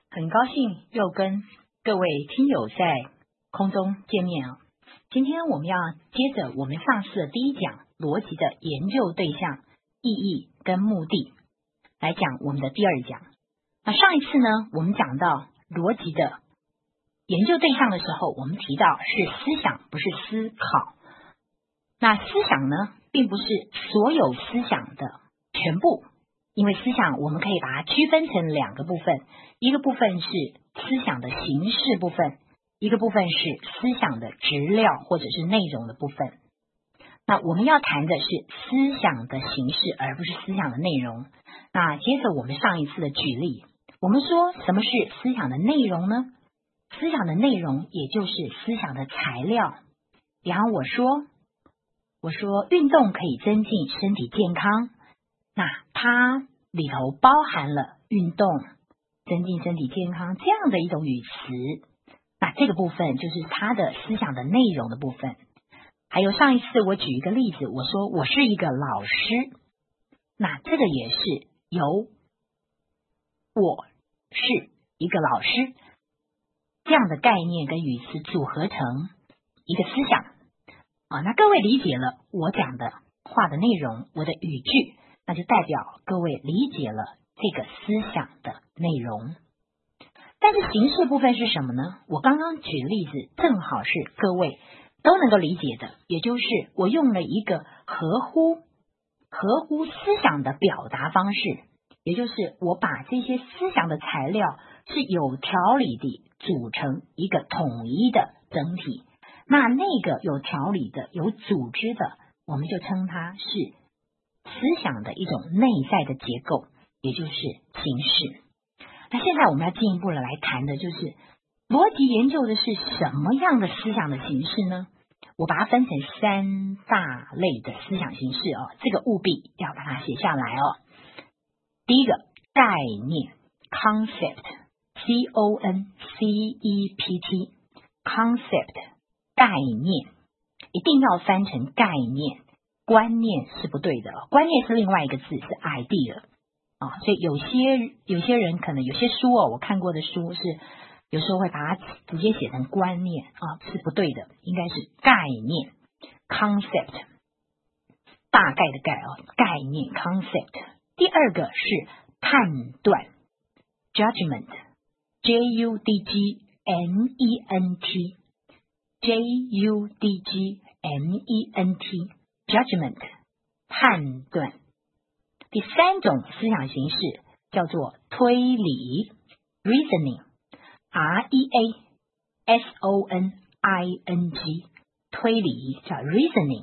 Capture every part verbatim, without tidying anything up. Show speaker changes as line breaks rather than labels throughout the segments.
很高兴又跟各位听友在空中见面啊！今天我们要接着我们上次的第一讲逻辑的研究对象、意义跟目的来讲我们的第二讲。那上一次呢，我们讲到逻辑的研究对象的时候，我们提到是思想，不是思考。那思想呢，并不是所有思想的全部，因为思想我们可以把它区分成两个部分，一个部分是思想的形式部分，一个部分是思想的质料或者是内容的部分。那我们要谈的是思想的形式，而不是思想的内容。那接着我们上一次的举例，我们说什么是思想的内容呢？思想的内容也就是思想的材料。比方我说我说运动可以增进身体健康，那它里头包含了运动、增进身体健康这样的一种语词，那这个部分就是它的思想的内容的部分。还有上一次我举一个例子，我说我是一个老师，那这个也是由我是一个老师这样的概念跟语词组合成一个思想啊。那各位理解了我讲的话的内容，我的语句，那就代表各位理解了这个思想的内容。但是形式部分是什么呢？我刚刚举的例子正好是各位都能够理解的，也就是我用了一个合乎合乎思想的表达方式，也就是我把这些思想的材料是有条理地组成一个统一的整体。那那个有条理的、有组织的，我们就称它是思想的一种内在的结构，也就是形式。那现在我们要进一步的来谈的就是逻辑研究的是什么样的思想的形式呢？我把它分成三大类的思想形式哦，这个务必要把它写下来哦。第一个概念 concept C O N C E P T concept 概念，一定要翻成概念，观念是不对的，观念是另外一个字，是 idea 啊，所以有些有些人可能有些书哦，我看过的书是有时候会把它直接写成观念啊，是不对的，应该是概念 concept 大概的概啊，概念 concept。第二个是判断 judgment J U D G M E N T J U D G M E N T judgment 判断。第三种思想形式叫做推理 reasoning R E A S O N I N G 推理叫 reasoning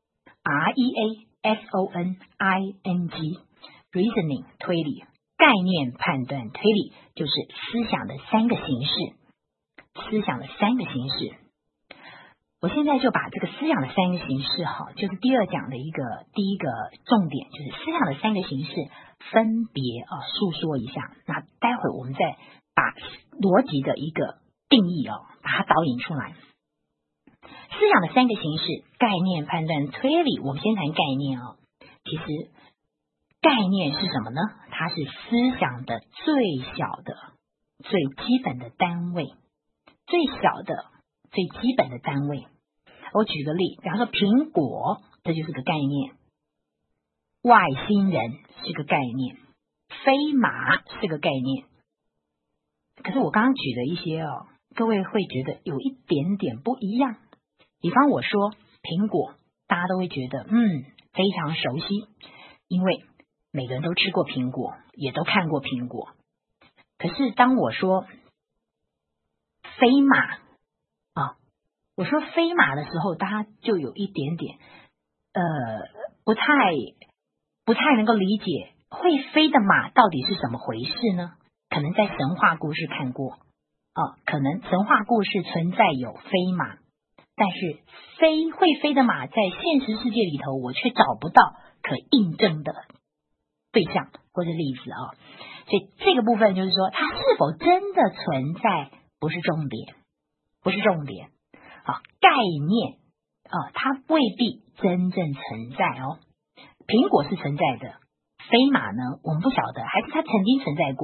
R E A S O N I N G reasoning 推理。概念、判断、推理就是思想的三个形式，思想的三个形式。我现在就把这个思想的三个形式哈，就是第二讲的一个第一个重点，就是思想的三个形式分别啊述说一下。那待会我们再把逻辑的一个定义哦，把它导引出来。思想的三个形式，概念、判断、推理。我们先谈概念哦。其实概念是什么呢？它是思想的最小的、最基本的单位，最小的、最基本的单位。我举个例，比方说苹果，这就是个概念；外星人是个概念；飞马是个概念。可是我刚刚举的一些哦，各位会觉得有一点点不一样。比方我说苹果，大家都会觉得嗯非常熟悉，因为每个人都吃过苹果，也都看过苹果。可是当我说飞马啊，我说飞马的时候，大家就有一点点呃不太不太能够理解，会飞的马到底是怎么回事呢？可能在神话故事看过啊，可能神话故事存在有飞马，但是飞会飞的马在现实世界里头，我却找不到可印证的对象或者例子啊。所以这个部分就是说，它是否真的存在不是重点，不是重点啊，概念啊，它未必真正存在哦。苹果是存在的，飞马呢，我们不晓得，还是它曾经存在过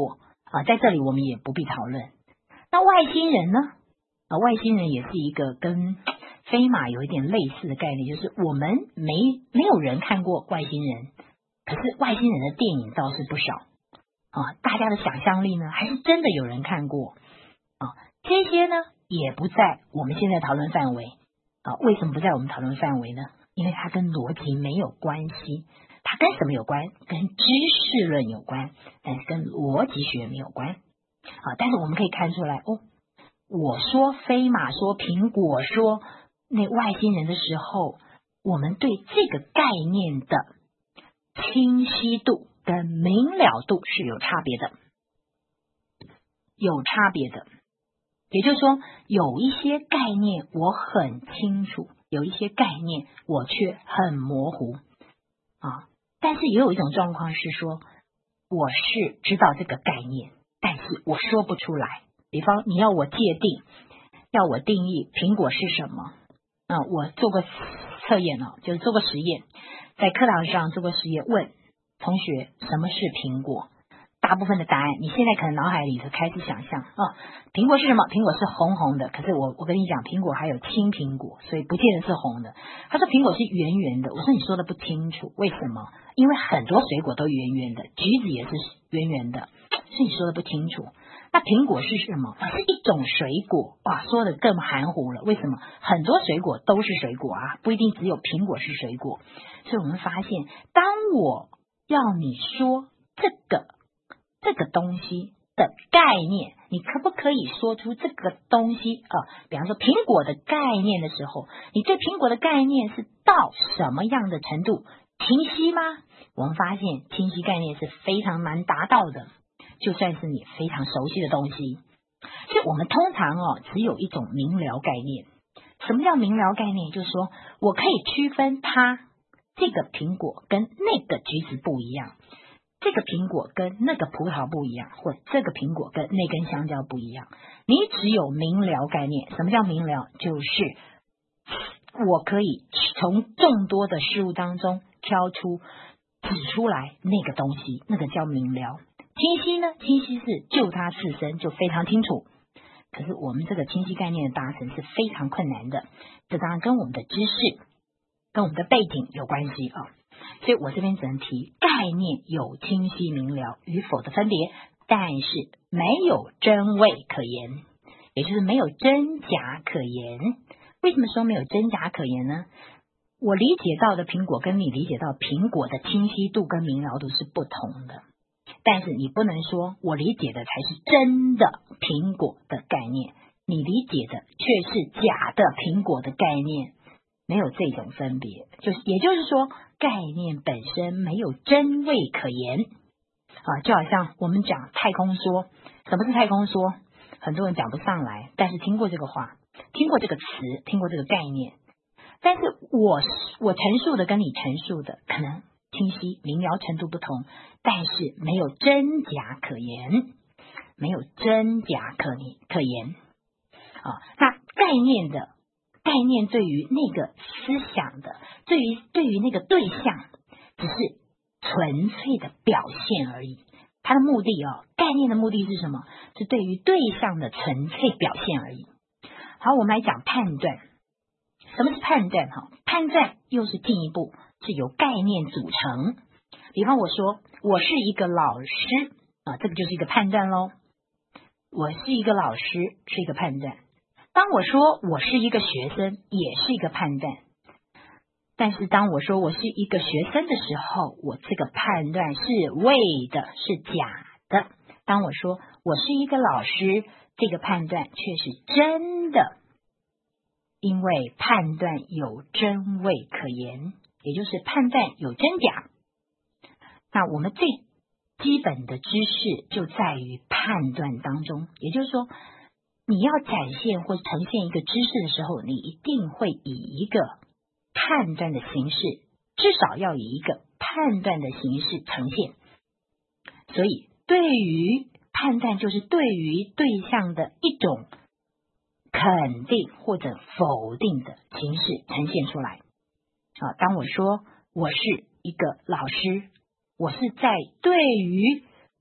啊，在这里我们也不必讨论。那外星人呢？啊，外星人也是一个跟飞马有一点类似的概念，就是我们没没有人看过外星人，可是外星人的电影倒是不少啊。大家的想象力呢，还是真的有人看过啊。这些呢，也不在我们现在讨论范围啊。为什么不在我们讨论范围呢？因为它跟逻辑没有关系。它跟什么有关？跟知识论有关，但是跟逻辑学没有关啊。但是我们可以看出来哦，我说飞马说苹果说那外星人的时候，我们对这个概念的清晰度跟明了度是有差别的，有差别的。也就是说，有一些概念我很清楚，有一些概念我却很模糊啊。但是也有一种状况是说，我是知道这个概念，但是我说不出来。比方你要我界定，要我定义苹果是什么啊？我做过测验哦，就是做过实验，在课堂上做过实验，问同学什么是苹果？大部分的答案，你现在可能脑海里头开始想象啊，苹果是什么？苹果是红红的。可是我我跟你讲，苹果还有青苹果，所以不见得是红的。他说苹果是圆圆的，我说你说的不清楚，为什么？因为很多水果都圆圆的，橘子也是圆圆的，是你说的不清楚。那苹果是什么？是一种水果，哇，说的更含糊了。为什么？很多水果都是水果啊，不一定只有苹果是水果。所以我们发现，当我要你说这个这个东西的概念，你可不可以说出这个东西啊？比方说苹果的概念的时候，你对苹果的概念是到什么样的程度？清晰吗？我们发现清晰概念是非常难达到的，就算是你非常熟悉的东西。所以我们通常哦，只有一种明了概念。什么叫明了概念？就是说我可以区分它这个苹果跟那个橘子不一样，这个苹果跟那个葡萄不一样，或这个苹果跟那根香蕉不一样。你只有明了概念。什么叫明了？就是我可以从众多的事物当中挑出指出来那个东西，那个叫明了。清晰呢？清晰是就它自身就非常清楚，可是我们这个清晰概念的达成是非常困难的。这当然跟我们的知识跟我们的背景有关系啊。所以我这边只能提概念有清晰明了与否的分别，但是没有真伪可言，也就是没有真假可言。为什么说没有真假可言呢？我理解到的苹果跟你理解到苹果的清晰度跟明了度是不同的，但是你不能说我理解的才是真的苹果的概念，你理解的却是假的苹果的概念，没有这种分别。就是也就是说，概念本身没有真伪可言啊。就好像我们讲太空说，什么是太空说？很多人讲不上来，但是听过这个话，听过这个词，听过这个概念。但是我我陈述的跟你陈述的可能清晰明了程度不同，但是没有真假可言，没有真假可可言啊。那概念的概念对于那个思想的，对于对于那个对象，只是纯粹的表现而已。它的目的哦，概念的目的是什么？是对于对象的纯粹表现而已。好，我们来讲判断。什么是判断？哈，判断又是进一步，是由概念组成。比方我说我是一个老师啊，这个就是一个判断咯。我是一个老师是一个判断。当我说我是一个学生，也是一个判断。但是当我说我是一个学生的时候，我这个判断是伪的，是假的。当我说我是一个老师，这个判断却是真的。因为判断有真伪可言，也就是判断有真假。那我们最基本的知识就在于判断当中，也就是说，你要展现或呈现一个知识的时候，你一定会以一个判断的形式，至少要以一个判断的形式呈现。所以，对于判断就是对于对象的一种肯定或者否定的形式呈现出来。啊，当我说我是一个老师，我是在对于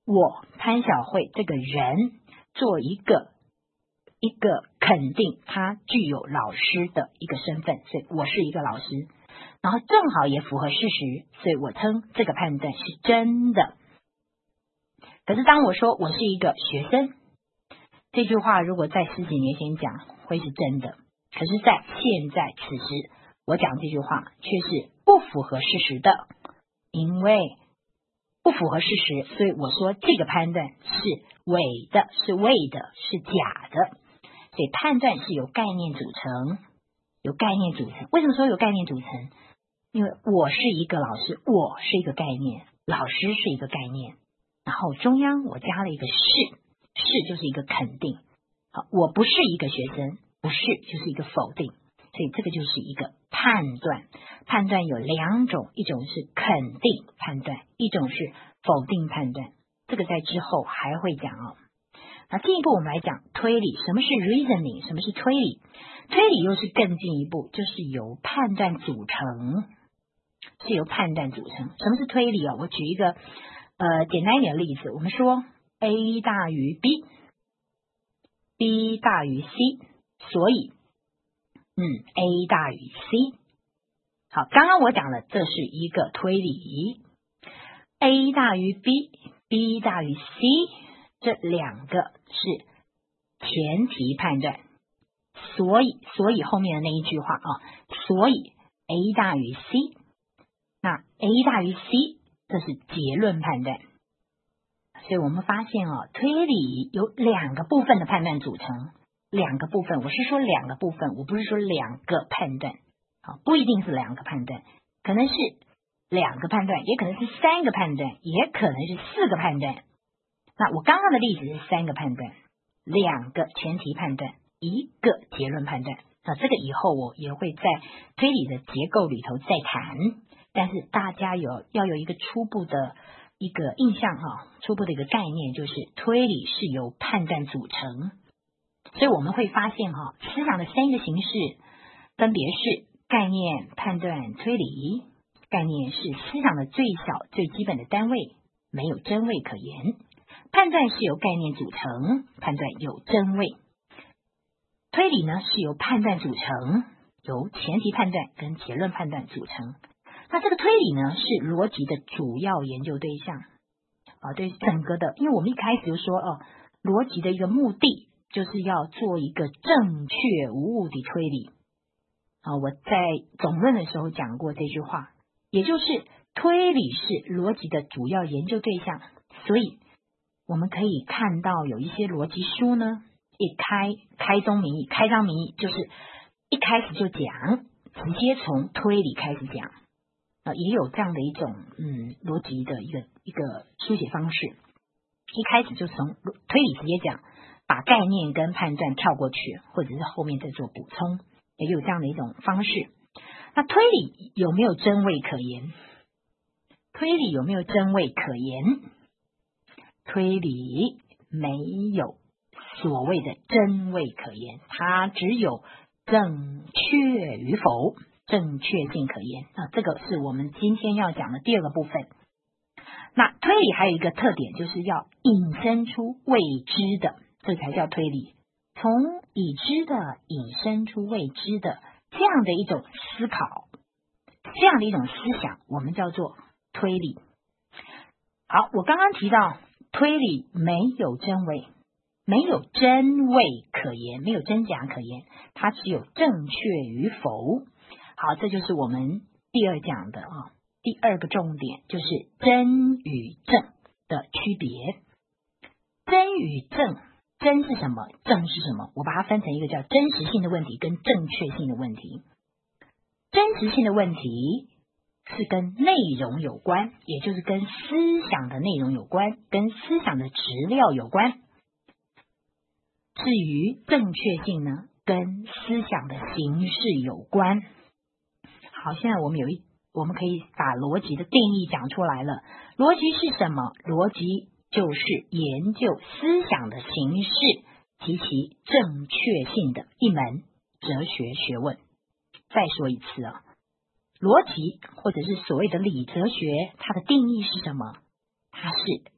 我潘晓慧这个人做一个一个肯定他具有老师的一个身份，所以我是一个老师，然后正好也符合事实，所以我称这个判断是真的。可是当我说我是一个学生，这句话如果在十几年前讲会是真的，可是在现在此时我讲这句话却是不符合事实的，因为不符合事实，所以我说这个判断是伪的，是伪的，是假的。所以判断是由概念组成，由概念组成。为什么说有概念组成？因为我是一个老师，我是一个概念，老师是一个概念，然后中央我加了一个是，是就是一个肯定。好，我不是一个学生，不是就是一个否定，所以这个就是一个判断。判断有两种，一种是肯定判断，一种是否定判断，这个在之后还会讲哦。那进一步我们来讲推理，什么是 reasoning， 什么是推理？推理又是更进一步，就是由判断组成，是由判断组成。什么是推理哦？我举一个呃简单一点的例子，我们说 A 大于 B，B 大于 C， 所以嗯 A 大于 C。好，刚刚我讲的这是一个推理 ，A 大于 B，B 大于 C， 这两个是前提判断，所以所以后面的那一句话啊，所以 A 大于 C， 那 A 大于 C 这是结论判断。所以我们发现哦，推理有两个部分的判断组成，两个部分，我是说两个部分，我不是说两个判断。不一定是两个判断，可能是两个判断，也可能是三个判断，也可能是四个判断。那我刚刚的例子是三个判断，两个前提判断，一个结论判断。那这个以后我也会在推理的结构里头再谈，但是大家有要有一个初步的一个印象哈，初步的一个概念，就是推理是由判断组成。所以我们会发现哈，思想的三个形式分别是概念、判断、推理。概念是思想的最小最基本的单位，没有真伪可言。判断是由概念组成，判断有真伪。推理呢是由判断组成，由前提判断跟结论判断组成。那这个推理呢是逻辑的主要研究对象啊，对整个的，因为我们一开始就说哦，逻辑的一个目的就是要做一个正确无误的推理。啊，我在总论的时候讲过这句话，也就是推理是逻辑的主要研究对象，所以我们可以看到有一些逻辑书呢，一开开宗明义、开张明义，就是一开始就讲，直接从推理开始讲，啊，也有这样的一种嗯逻辑的一个一个书写方式，一开始就从推理直接讲，把概念跟判断跳过去，或者是后面再做补充。也有这样的一种方式。那推理有没有真伪可言？推理有没有真伪可言？推理没有所谓的真伪可言，它只有正确与否，正确性可言。啊，这个是我们今天要讲的第二个部分。那推理还有一个特点，就是要引申出未知的，这才叫推理。从已知的引申出未知的这样的一种思考，这样的一种思想，我们叫做推理。好，我刚刚提到推理没有真伪，没有真伪可言，没有真假可言，它只有正确与否。好，这就是我们第二讲的啊，第二个重点就是真与正的区别。真与正，真是什么？正是什么？我把它分成一个叫真实性的问题跟正确性的问题。真实性的问题是跟内容有关，也就是跟思想的内容有关，跟思想的质料有关。至于正确性呢，跟思想的形式有关。好，现在我们有一，我们可以把逻辑的定义讲出来了。逻辑是什么？逻辑就是研究思想的形式及其正确性的一门哲学学问。再说一次啊，逻辑或者是所谓的理哲学，它的定义是什么？它是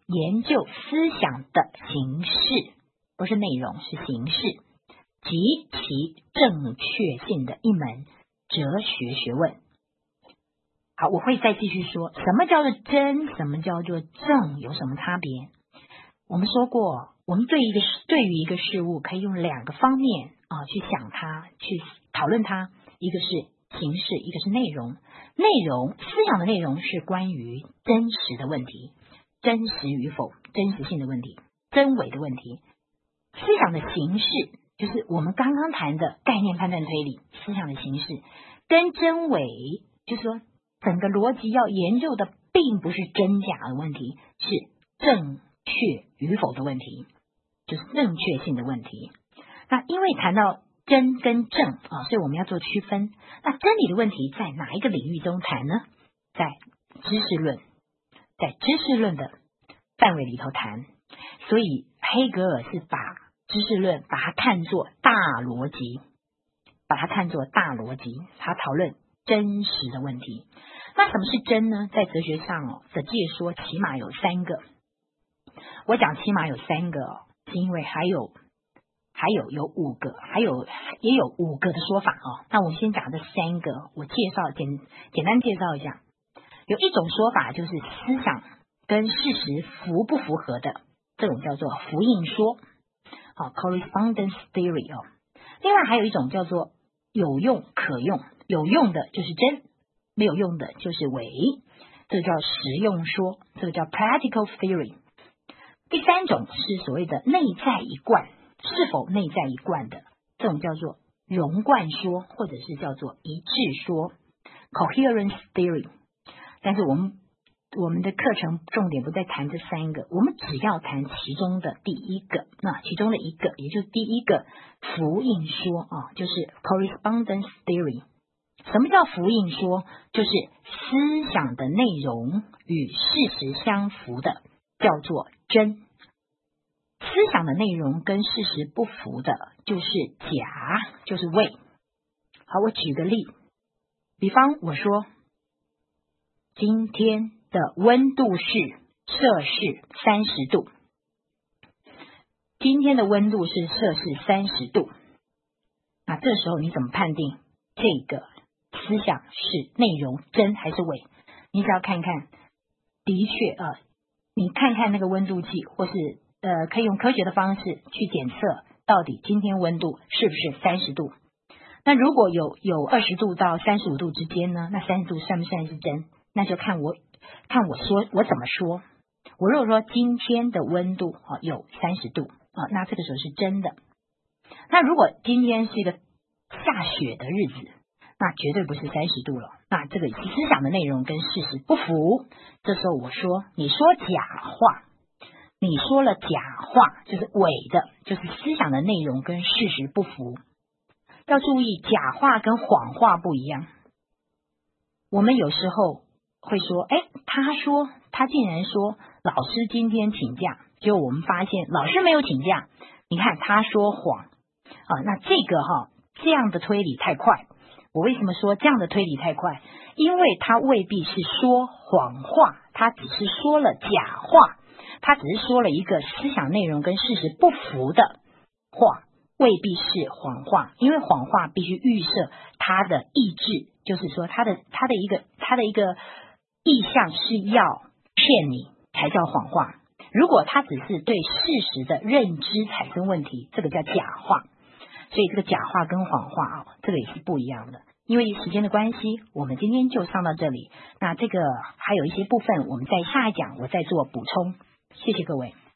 研究思想的形式，不是内容，是形式及其正确性的一门哲学学问。好，我会再继续说，什么叫做真，什么叫做正，有什么差别？我们说过，我们对一个对于一个事物可以用两个方面啊去想它，去讨论它，一个是形式，一个是内容。内容，思想的内容是关于真实的问题，真实与否，真实性的问题，真伪的问题。思想的形式就是我们刚刚谈的概念判断推理，思想的形式跟真伪，就是说整个逻辑要研究的并不是真假的问题，是正确与否的问题，就是正确性的问题。那因为谈到真跟正啊，所以我们要做区分。那真理的问题在哪一个领域中谈呢？在知识论，在知识论的范围里头谈。所以黑格尔是把知识论把它看作大逻辑，把它看作大逻辑，他讨论真实的问题。那什么是真呢？在哲学上哦的界说起码有三个。我讲起码有三个哦，是因为还有还有有五个，还有也有五个的说法哦。那我先讲这三个，我介绍简简单介绍一下。有一种说法就是思想跟事实符不符合的，这种叫做符应说，好 correspondence theory 哦。另外还有一种叫做有用可用，有用的就是真，没有用的就是伪，这个叫实用说，这个叫 practical theory。第三种是所谓的内在一贯，是否内在一贯的，这种叫做融贯说，或者是叫做一致说 coherence theory。 但是我们我们的课程重点不在谈这三个，我们只要谈其中的第一个，那其中的一个也就是第一个符应说啊，就是 correspondence theory。 什么叫符应说？就是思想的内容与事实相符的叫做真，思想的内容跟事实不符的就是假，就是伪。好，我举个例，比方我说今天的温度是摄氏三十度，今天的温度是摄氏三十度，那这时候你怎么判定这个思想是内容真还是伪？你只要看看，的确呃，你看看那个温度计，或是呃，可以用科学的方式去检测到底今天温度是不是三十度。那如果有有二十度到三十五度之间呢，那三十度算不算是真？那就看我看我说我怎么说。我如果说今天的温度啊有三十度啊，那这个时候是真的。那如果今天是一个下雪的日子，那绝对不是三十度了，那这个思想的内容跟事实不符。这时候我说你说假话，你说了假话，就是伪的，就是思想的内容跟事实不符。要注意，假话跟谎话不一样。我们有时候会说，哎，他说他竟然说老师今天请假，结果我们发现老师没有请假，你看他说谎啊，那这个哈这样的推理太快。我为什么说这样的推理太快？因为他未必是说谎话，他只是说了假话，他只是说了一个思想内容跟事实不符的话，未必是谎话。因为谎话必须预设他的意志，就是说他的他的一个他的一个意向是要骗你才叫谎话。如果他只是对事实的认知产生问题，这个叫假话。所以这个假话跟谎话啊，这个也是不一样的。因为时间的关系，我们今天就上到这里。那这个还有一些部分，我们在下一讲我再做补充。谢谢各位。